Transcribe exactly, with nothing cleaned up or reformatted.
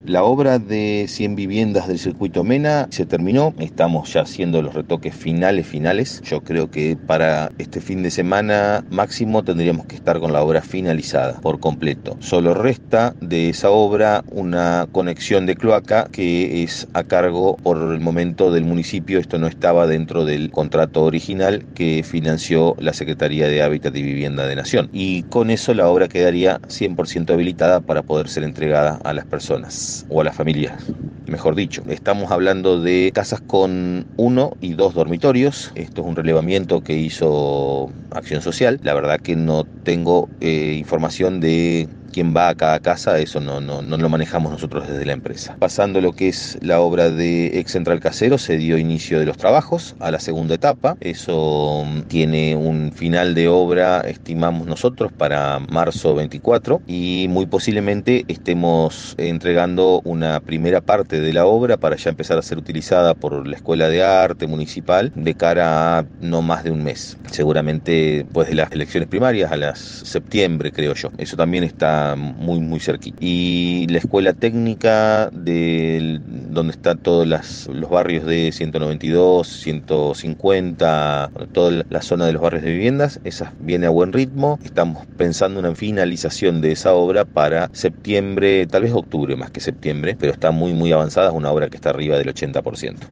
La obra de cien viviendas del circuito Mena se terminó, estamos ya haciendo los retoques finales, finales. Yo creo que para este fin de semana máximo tendríamos que estar con la obra finalizada por completo. Solo resta de esa obra una conexión de cloaca que es a cargo por el momento del municipio. Esto no estaba dentro del contrato original que financió la Secretaría de Hábitat y Vivienda de Nación. Y con eso la obra quedaría cien por ciento habilitada para poder ser entregada a las personas o a las familias. Mejor dicho, estamos hablando de casas con uno y dos dormitorios. Esto es un relevamiento que hizo Acción Social. La verdad que no tengo eh, información de quién va a cada casa, eso no, no, no lo manejamos nosotros desde la empresa. Pasando lo que es la obra de Ex Central Casero, se dio inicio de los trabajos a la segunda etapa. Eso tiene un final de obra, estimamos nosotros, para marzo veinticuatro, y muy posiblemente estemos entregando una primera parte de la obra para ya empezar a ser utilizada por la Escuela de Arte Municipal de cara a no más de un mes. Seguramente después de las elecciones primarias, a las septiembre, creo yo. Eso también está muy muy cerquita. Y la escuela técnica de donde están todos las, los barrios de ciento noventa y dos, ciento cincuenta, toda la zona de los barrios de viviendas, esa viene a buen ritmo. Estamos pensando en una finalización de esa obra para septiembre, tal vez octubre más que septiembre, pero está muy muy avanzada, es una obra que está arriba del ochenta por ciento.